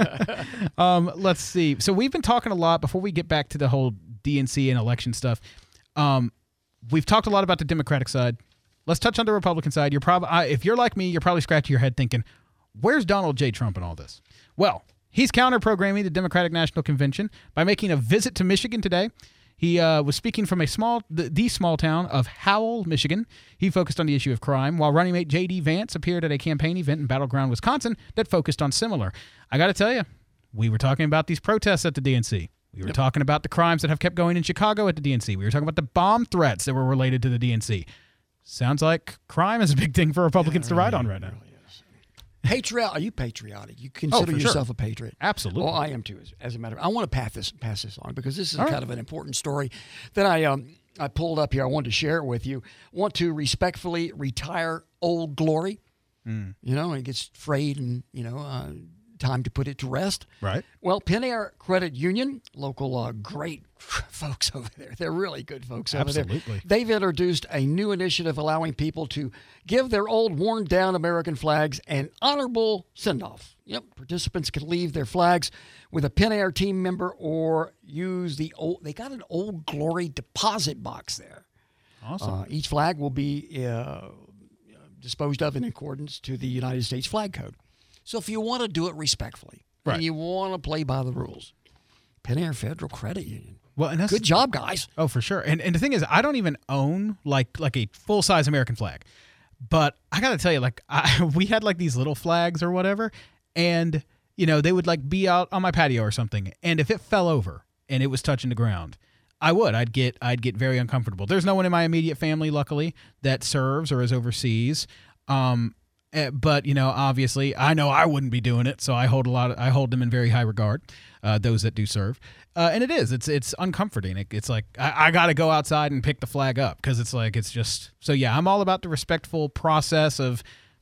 um, let's see. So we've been talking a lot, before we get back to the whole D N C and election stuff, um, we've talked a lot about the Democratic side. Let's touch on the Republican side. You're probably, if you're like me, you're probably scratching your head thinking, where's Donald J. Trump in all this? Well, he's counter-programming the Democratic National Convention by making a visit to Michigan today. He uh, was speaking from a small, the, the small town of Howell, Michigan. He focused on the issue of crime, while running mate J D. Vance appeared at a campaign event in Battleground, Wisconsin that focused on similar. I got to tell you, we were talking about these protests at the D N C. We were yep. talking about the crimes that have kept going in Chicago at the D N C. We were talking about the bomb threats that were related to the D N C. Sounds like crime is a big thing for Republicans yeah, to ride on right now. Really Patriot? Are you patriotic? You consider oh, yourself sure. a patriot? Absolutely. Well, I am too. As, as a matter of, I want to pass this pass this on because this is All kind right. of an important story that I um I pulled up here. I wanted to share it with you. Want to respectfully retire Old Glory. Mm. You know, it gets frayed, and you know, uh, time to put it to rest. Right. Well, Penn Air Credit Union, local uh, great folks over there. They're really good folks over there. Absolutely. They've introduced a new initiative allowing people to give their old worn-down American flags an honorable send-off. Yep, participants can leave their flags with a Penn Air team member or use the old, they got an Old Glory deposit box there. Awesome. Uh, each flag will be uh, disposed of in accordance to the United States Flag Code. So if you want to do it respectfully, right. and you want to play by the rules, Penn Air Federal Credit Union. Well, and that's, good job, guys. Oh, for sure. And and the thing is, I don't even own like like a full size American flag, but I gotta tell you, like I, we had like these little flags or whatever, and you know they would like be out on my patio or something, and if it fell over and it was touching the ground, I would. I'd get I'd get very uncomfortable. There's no one in my immediate family, luckily, that serves or is overseas. Um, But you know, obviously, I know I wouldn't be doing it, so I hold a lot. Of, I hold them in very high regard. Uh, those that do serve, uh, and it is. It's it's uncomforting. It, it's like I, I got to go outside and pick the flag up because it's like it's just. So yeah, I'm all about the respectful process of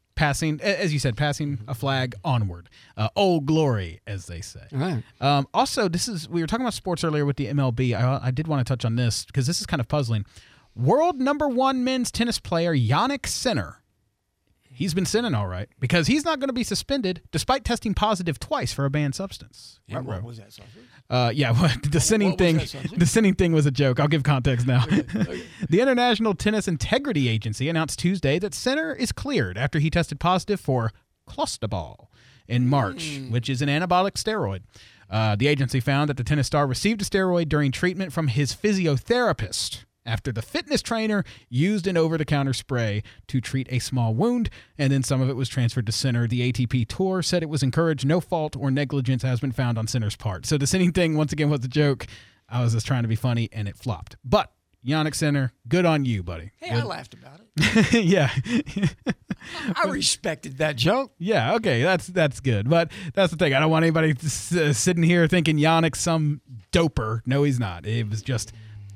passing, as you said, passing a flag onward. Uh, old glory, as they say. All right. Um, also, this is we were talking about sports earlier with the M L B. I, I did want to touch on this because this is kind of puzzling. World number one men's tennis player Jannik Sinner. He's been sinning all right because he's not going to be suspended despite testing positive twice for a banned substance. And what was that, Sausage? Uh, yeah, well, the sinning what thing. was that, The sinning thing was a joke. I'll give context now. Okay, okay. The International Tennis Integrity Agency announced Tuesday that Sinner is cleared after he tested positive for clostebol in March, mm. which is an anabolic steroid. Uh, the agency found that the tennis star received a steroid during treatment from his physiotherapist after the fitness trainer used an over-the-counter spray to treat a small wound, and then some of it was transferred to Sinner. The A T P Tour said it was encouraged. No fault or negligence has been found on Sinner's part. So the sinning thing, once again, was a joke. I was just trying to be funny, and it flopped. But Jannik Sinner, good on you, buddy. Hey, good. I laughed about it. Yeah. I respected that joke. Yeah, okay, that's that's good. But that's the thing. I don't want anybody uh, sitting here thinking Jannik's some doper. No, he's not. It was just...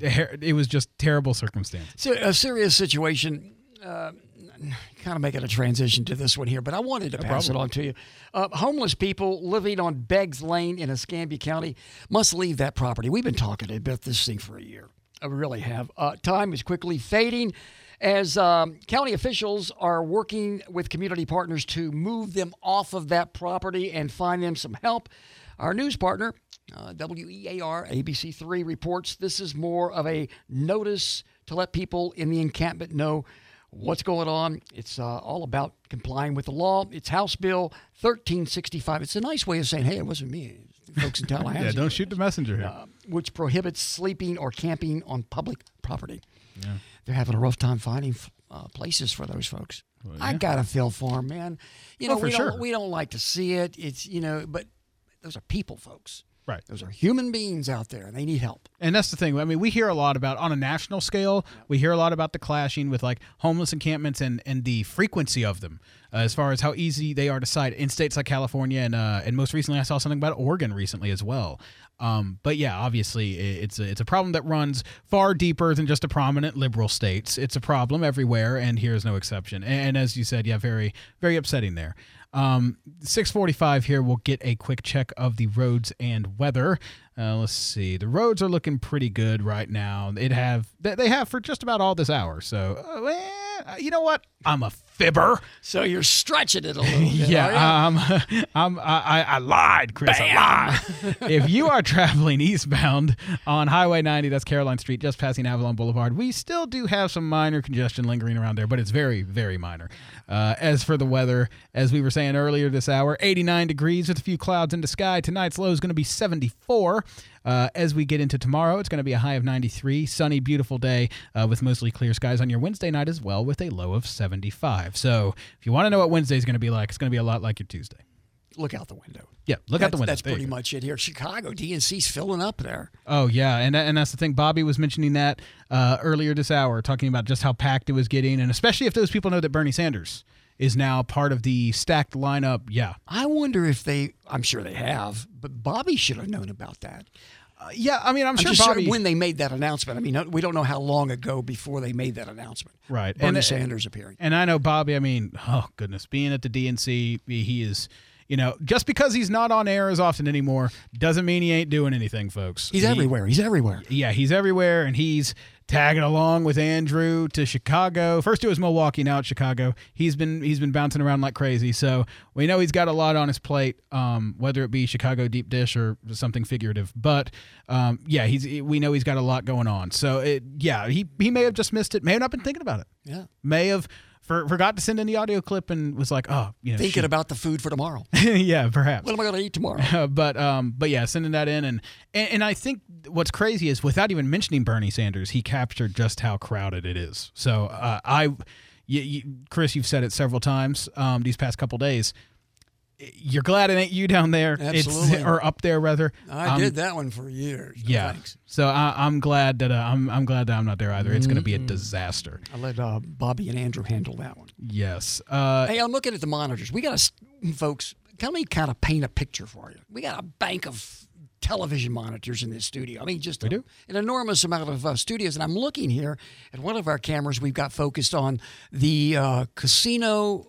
It was just terrible circumstance. So a serious situation. Uh, kind of making a transition to this one here, but I wanted to No pass problem. it on to you. Uh, homeless people living on Beggs Lane in Escambia County must leave that property. We've been talking about this thing for a year. I really have. Uh, time is quickly fading as um, county officials are working with community partners to move them off of that property and find them some help. Our news partner, uh, W E A R, A B C three, reports this is more of a notice to let people in the encampment know what's going on. It's uh, all about complying with the law. It's House Bill thirteen sixty-five. It's a nice way of saying, hey, it wasn't me. It's the folks in Tallahassee. Yeah, don't shoot the messenger here. Uh, which prohibits sleeping or camping on public property. Yeah. They're having a rough time finding uh, places for those folks. Well, I yeah. got to feel for them, man. You know, Oh, for we sure. don't we don't like to see it. It's, you know, but those are people, folks. Right. Those are human beings out there, and they need help. And that's the thing. I mean, we hear a lot about, on a national scale, we hear a lot about the clashing with like homeless encampments and, and the frequency of them, uh, as far as how easy they are to cite in states like California. And uh, and most recently, I saw something about Oregon recently as well. Um, but yeah, obviously, i- it's a, it's a problem that runs far deeper than just a prominent liberal states. It's a problem everywhere, and here is no exception. And as you said, yeah, very, very upsetting there. Um, six forty-five here, we'll get a quick check of the roads and weather. Uh, let's see. The roads are looking pretty good right now. It have they they have for just about all this hour. So, uh, eh, you know what? I'm a fibber. So you're stretching it a little bit. Yeah, are you? um, I'm, I, I, I lied, Chris. Bam! I lied. If you are traveling eastbound on Highway ninety, that's Caroline Street, just passing Avalon Boulevard, we still do have some minor congestion lingering around there, but it's very, very minor. Uh, as for the weather, as we were saying earlier this hour, eighty-nine degrees with a few clouds in the sky. Tonight's low is going to be seventy-four. Uh, as we get into tomorrow, it's going to be a high of ninety-three. Sunny, beautiful day uh, with mostly clear skies on your Wednesday night as well with a low of seventy-five. So if you want to know what Wednesday is going to be like, it's going to be a lot like your Tuesday. Look out the window. Yeah, look out the That's- window. That's There you pretty go. much it here. Chicago, D N C's filling up there. Oh, yeah, and and that's the thing. Bobby was mentioning that uh, earlier this hour, talking about just how packed it was getting, and especially if those people know that Bernie Sanders is now part of the stacked lineup. Yeah. I wonder if they, I'm sure they have, but Bobby should have known about that. Uh, yeah, I mean, I'm, I'm sure just Bobby... when they made that announcement. I mean, we don't know how long ago before they made that announcement. Right. Bernie And, uh, Sanders appearing. And I know Bobby, I mean, oh, goodness, being at the D N C, he is... You know, just because he's not on air as often anymore doesn't mean he ain't doing anything, folks. He's He- everywhere. He's everywhere. Yeah, he's everywhere, and he's tagging along with Andrew to Chicago. First it was Milwaukee, now it's Chicago. He's been he's been bouncing around like crazy, so we know he's got a lot on his plate, um, whether it be Chicago deep dish or something figurative. But um, yeah, he's we know he's got a lot going on. So it, yeah, he he may have just missed it, may have not been thinking about it. Yeah. May have for, forgot to send in the audio clip and was like, oh, you know, Thinking shoot. about the food for tomorrow. Yeah, perhaps. What am I going to eat tomorrow? Uh, but um, but yeah, sending that in, and, and and I think what's crazy is without even mentioning Bernie Sanders, he captured just how crowded it is. So uh, I, you, you, Chris, you've said it several times um, these past couple days. You're glad it ain't you down there, Absolutely. It's, or up there rather. I Um, did that one for years. No yeah. thanks. So I, I'm glad that uh, I'm I'm glad that I'm not there either. It's going to be a disaster. I let uh, Bobby and Andrew handle that one. Yes. Uh, Hey, I'm looking at the monitors. We got to, folks, let me kind of paint a picture for you. We got a bank of television monitors in this studio. I mean, just a, an enormous amount of uh, studios. And I'm looking here at one of our cameras we've got focused on the uh, casino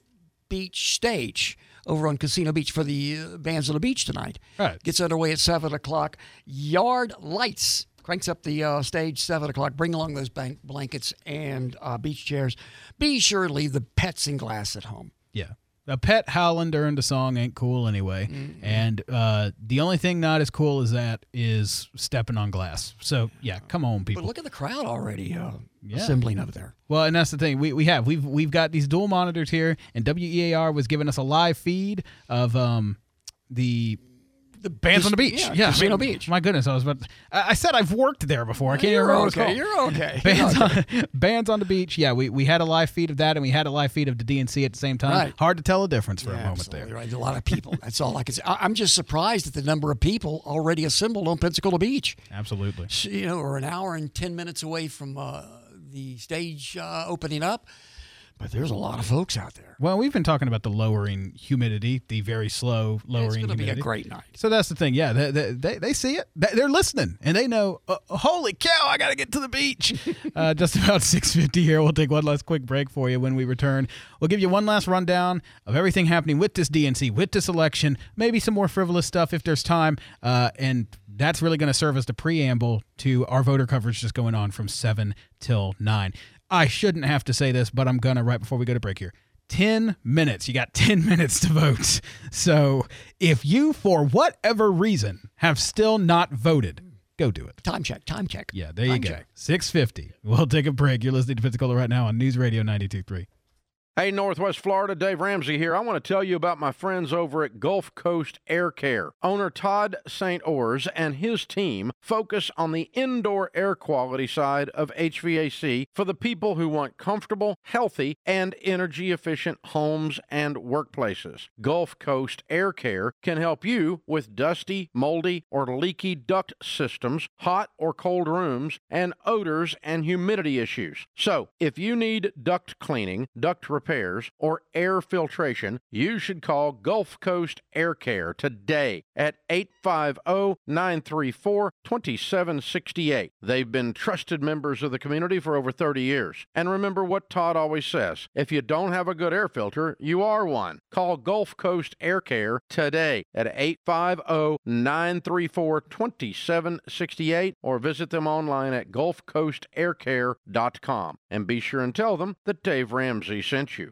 Beach stage over on Casino Beach for the uh, bands on the beach tonight. Right. Gets underway at seven o'clock. Yard Lights cranks up the uh, stage, seven o'clock. Bring along those bank blankets and uh, beach chairs. Be sure to leave the pets in glass at home. Yeah. A pet howling during the song ain't cool anyway. Mm-hmm. And uh, the only thing not as cool as that is stepping on glass. So, yeah, come on, people. But look at the crowd already uh, yeah. assembling up there. Well, and that's the thing. We we have. We've we've got these dual monitors here, and W E A R was giving us a live feed of um the the bands Cas- on the beach. yeah, Yeah, Casino I mean, Beach. My goodness, I was about. I, I said I've worked there before. I can't You're even remember what okay. it's You're called. okay. Bands You're okay. on bands on the beach. Yeah, we, we had a live feed of that, and we had a live feed of the D N C at the same time. Right. Hard to tell a difference for Yeah, a moment absolutely there. Right. A lot of people. That's all I can say. I- I'm just surprised at the number of people already assembled on Pensacola Beach. Absolutely. So, you know, we're an hour and ten minutes away from uh, the stage uh, opening up, but there's a lot of folks out there. Well, we've been talking about the lowering humidity, the very slow lowering It's going to be humidity. a great night. So that's the thing. Yeah, they they, they, they see it. They- They're listening, and they know, uh, holy cow, I got to get to the beach. uh, just about six fifty here. We'll take one last quick break for you. When we return, we'll give you one last rundown of everything happening with this D N C, with this election, maybe some more frivolous stuff if there's time, uh, and that's really going to serve as the preamble to our voter coverage just going on from seven till nine. I shouldn't have to say this, but I'm going to right before we go to break here. ten minutes. You got ten minutes to vote. So if you, for whatever reason, have still not voted, go do it. Time check. Time check. Yeah, there time you go. check. six fifty. We'll take a break. You're listening to Pensacola right now on News Radio ninety-two point three. Hey, Northwest Florida, Dave Ramsey here. I want to tell you about my friends over at Gulf Coast Air Care. Owner Todd Saint Ors and his team focus on the indoor air quality side of H V A C for the people who want comfortable, healthy, and energy-efficient homes and workplaces. Gulf Coast Air Care can help you with dusty, moldy, or leaky duct systems, hot or cold rooms, and odors and humidity issues. So, if you need duct cleaning, duct repair, repairs, or air filtration, you should call Gulf Coast Air Care today at eight five zero, nine three four, two seven six eight. They've been trusted members of the community for over thirty years. And remember what Todd always says, if you don't have a good air filter, you are one. Call Gulf Coast Air Care today at eight five zero, nine three four, two seven six eight or visit them online at gulf coast air care dot com. And be sure and tell them that Dave Ramsey sent you.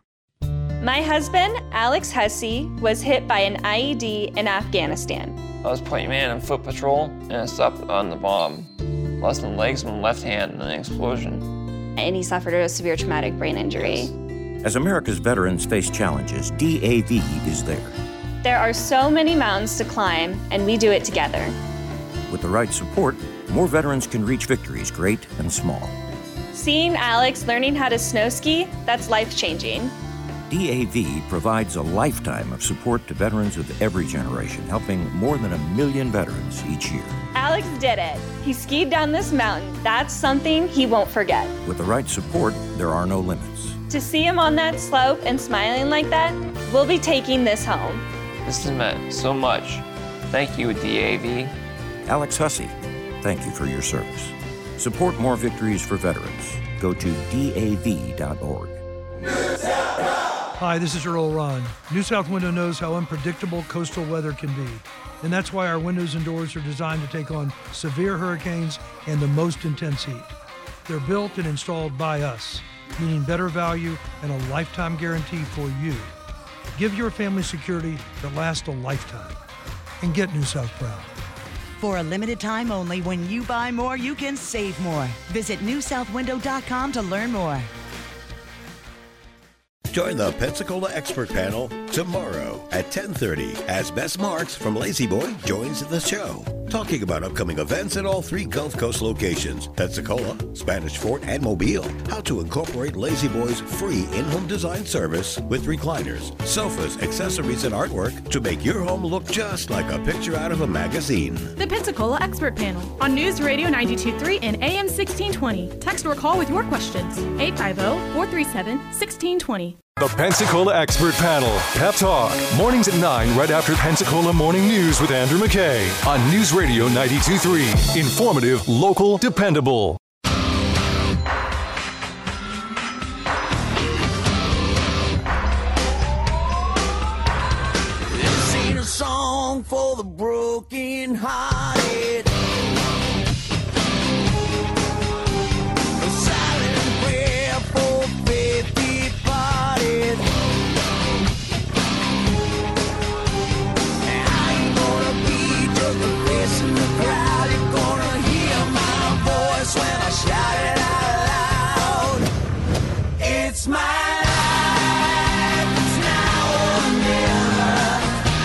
My husband, Alex Hussey, was hit by an I E D in Afghanistan. I was point man on foot patrol, and I stepped on the bomb. Lost my legs and my left hand in an explosion. And he suffered a severe traumatic brain injury. As America's veterans face challenges, D A V is there. There are so many mountains to climb, and we do it together. With the right support, more veterans can reach victories great and small. Seeing Alex learning how to snow ski, that's life-changing. D A V provides a lifetime of support to veterans of every generation, helping more than a million veterans each year. Alex did it. He skied down this mountain. That's something he won't forget. With the right support, there are no limits. To see him on that slope and smiling like that, we'll be taking this home. This has meant so much. Thank you, D A V. Alex Hussey, thank you for your service. Support more victories for veterans. Go to D A V dot org. Hi, this is Earl Ron. New South Window knows how unpredictable coastal weather can be, and that's why our windows and doors are designed to take on severe hurricanes and the most intense heat. They're built and installed by us, meaning better value and a lifetime guarantee for you. Give your family security that lasts a lifetime, and get New South proud. For a limited time only, when you buy more, you can save more. Visit new south window dot com to learn more. Join the Pensacola Expert Panel tomorrow at ten thirty as Bess Marks from Lazy Boy joins the show, talking about upcoming events at all three Gulf Coast locations, Pensacola, Spanish Fort, and Mobile. How to incorporate Lazy Boy's free in-home design service with recliners, sofas, accessories, and artwork to make your home look just like a picture out of a magazine. The Pensacola Expert Panel on News Radio ninety-two point three and A M sixteen twenty. Text or call with your questions. eight five zero, four three seven, one six two zero. The Pensacola Expert Panel. Pep Talk. Mornings at nine right after Pensacola Morning News with Andrew McKay on News Radio ninety-two point three. Informative, local, dependable. song for the broken hearted. A silent prayer for faith departed. And I ain't gonna be just a face in the crowd. You're gonna hear my voice when I shout it out loud. It's my life, it's now or never.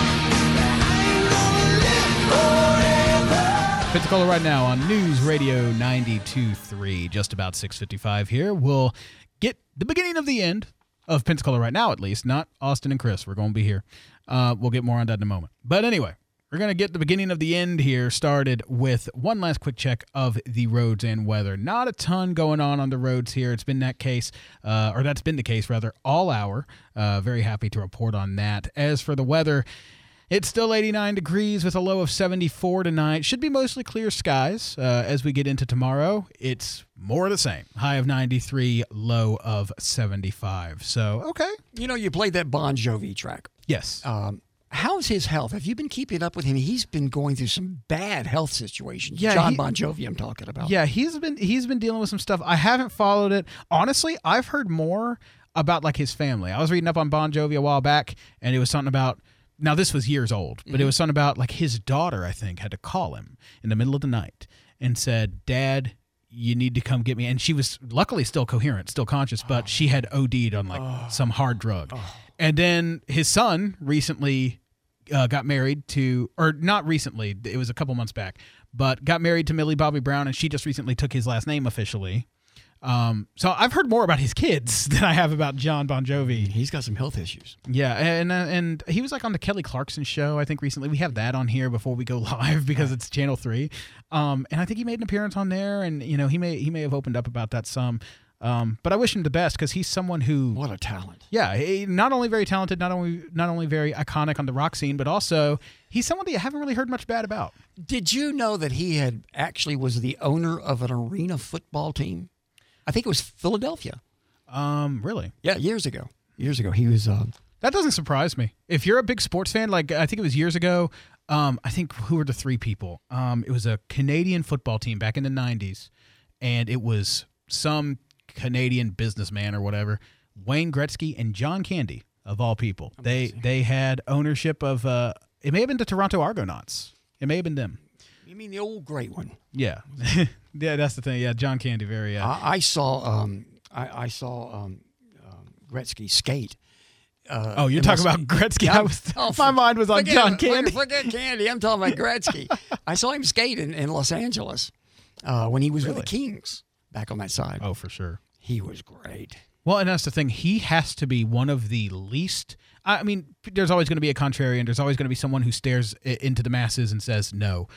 Pensacola right now on News Radio ninety-two point three, just about six fifty-five here. We'll get the beginning of the end of Pensacola right now, at least, not Austin and Chris. We're going to be here. Uh, we'll get more on that in a moment. But anyway, we're going to get the beginning of the end here started with one last quick check of the roads and weather. Not a ton going on on the roads here. It's been that case, uh, or that's been the case, rather, all hour. Uh, very happy to report on that. As for the weather, it's still eighty-nine degrees with a low of seventy-four tonight. Should be mostly clear skies. Uh, as we get into tomorrow, it's more of the same. High of ninety-three, low of seventy-five. So, okay. You know, you played that Bon Jovi track. Yes. Um, how's his health? Have you been keeping up with him? He's been going through some bad health situations. Yeah, John he- Bon Jovi I'm talking about. Yeah, he's been he's been dealing with some stuff. I haven't followed it. Honestly, I've heard more about like his family. I was reading up on Bon Jovi a while back, and it was something about, now this was years old, but Mhm. it was something about like his daughter, I think, had to call him in the middle of the night and said, "Dad, you need to come get me." And she was luckily still coherent, still conscious, but she had O D'd on like some hard drug. And then his son recently uh, got married to, or not recently, it was a couple months back, but got married to Millie Bobby Brown, and she just recently took his last name officially. Um, so I've heard more about his kids than I have about John Bon Jovi. He's got some health issues. Yeah, and uh, and he was like on the Kelly Clarkson show, I think, recently. We have that on here before we go live because it's Channel three. Um, and I think he made an appearance on there, and you know he may he may have opened up about that some. Um, but I wish him the best because he's someone who, what a talent. Yeah, he, not only very talented, not only not only very iconic on the rock scene, but also he's someone that you haven't really heard much bad about. Did you know that he had actually was the owner of an arena football team? I think it was Philadelphia. Um, really? Yeah, years ago. Years ago, he was. Uh, That doesn't surprise me. If you're a big sports fan, like I think it was years ago, um, I think who were the three people? Um, it was a Canadian football team back in the nineties, and it was some Canadian businessman or whatever, Wayne Gretzky and John Candy, of all people. Amazing. They they had ownership of, uh, it may have been the Toronto Argonauts. It may have been them. You mean the old great one? Yeah. Yeah, that's the thing. Yeah, John Candy, very. Uh, I, I saw. Um, I, I saw um, um, Gretzky skate. Uh, oh, you're talking about Gretzky. Yeah, I was, oh, my mind was on forget, John Candy. Forget, forget Candy. I'm talking about Gretzky. I saw him skate in, in Los Angeles uh, when he was Really? with the Kings back on that side. Oh, for sure. He was great. Well, and that's the thing. He has to be one of the least. I mean, there's always going to be a contrarian. There's always going to be someone who stares i- into the masses and says no.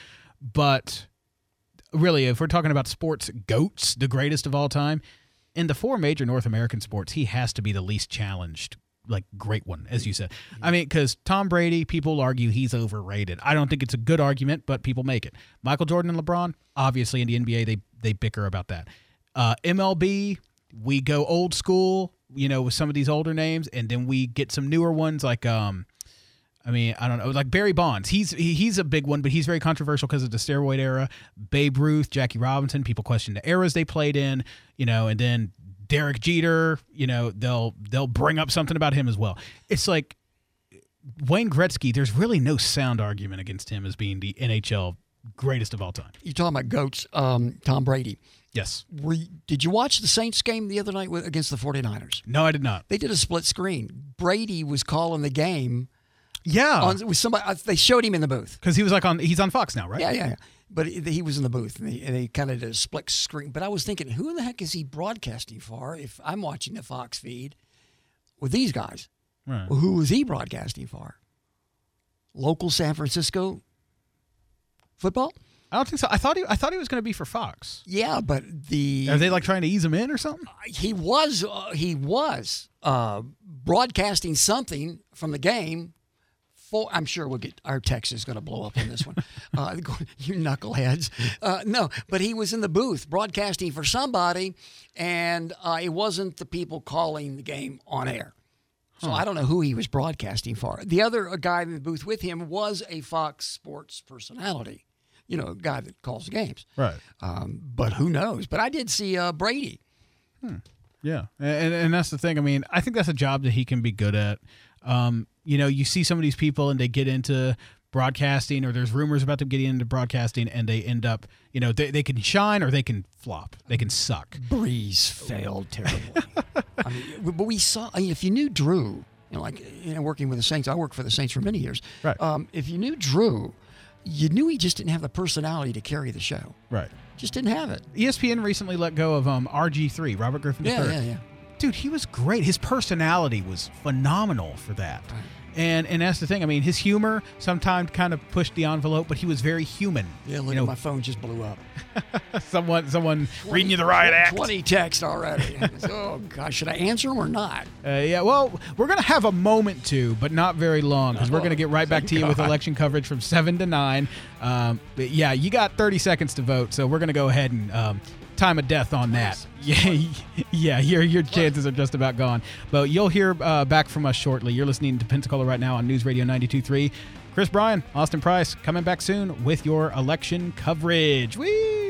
But really, if we're talking about sports goats, the greatest of all time, in the four major North American sports, he has to be the least challenged, like great one, as you said. I mean, because Tom Brady, people argue he's overrated. I don't think it's a good argument, but people make it. Michael Jordan and LeBron, obviously in the N B A, they they bicker about that. Uh, M L B, we go old school, you know, with some of these older names, and then we get some newer ones like, um, I mean, I don't know, like Barry Bonds. He's he, he's a big one, but he's very controversial because of the steroid era. Babe Ruth, Jackie Robinson, people question the eras they played in, you know, and then Derek Jeter, you know, they'll they'll bring up something about him as well. It's like Wayne Gretzky, there's really no sound argument against him as being the N H L greatest of all time. You're talking about goats, um, Tom Brady. Yes. Were you, did you watch the Saints game the other night with, against the 49ers? No, I did not. They did a split screen. Brady was calling the game. Yeah. On, with somebody, uh, they showed him in the booth. Because he was like on, he's on Fox now, right? Yeah, yeah, yeah. But he, he was in the booth, and they, and they kind of did a split screen. But I was thinking, who in the heck is he broadcasting for if I'm watching the Fox feed with these guys? Right. Well, who was he broadcasting for? Local San Francisco football? I don't think so. I thought he, I thought he was going to be for Fox. Yeah, but the Are they like trying to ease him in or something? he was uh, he was uh, broadcasting something from the game. For I'm sure we'll get our text is going to blow up on this one. uh, you knuckleheads. Uh, no, but he was in the booth broadcasting for somebody, and uh, it wasn't the people calling the game on air. So Huh. I don't know who he was broadcasting for. The other uh, guy in the booth with him was a Fox Sports personality, you know, a guy that calls the games. Right. Um, but who knows? But I did see uh, Brady. Hmm. Yeah, and and that's the thing. I mean, I think that's a job that he can be good at. Um, you know, you see some of these people and they get into broadcasting, or there's rumors about them getting into broadcasting, and they end up, you know, they, they can shine or they can flop. They can suck. Breeze failed terribly. I mean, but we saw, I mean, if you knew Drew, you know, like, you know, working with the Saints, I worked for the Saints for many years. Right. Um, if you knew Drew, you knew he just didn't have the personality to carry the show. Right. Just didn't have it. E S P N recently let go of um, R G three, Robert Griffin Yeah, the third. yeah, yeah. Dude, he was great. His personality was phenomenal for that. Right. And and that's the thing. I mean, his humor sometimes kind of pushed the envelope, but he was very human. Yeah, look you at know, my phone just blew up. someone someone twenty, reading you the riot act. twenty texts already. Oh, gosh, should I answer them or not? Uh, yeah, well, we're going to have a moment to, but not very long, because we're going to get right back to you with election coverage from seven to nine. Um, but yeah, you got thirty seconds to vote, so we're going to go ahead and um, time of death on that. Yeah, yeah, your your chances are just about gone. But you'll hear uh, back from us shortly. You're listening to Pensacola right now on News Radio ninety-two point three. Chris Bryan, Austin Price, coming back soon with your election coverage. Whee!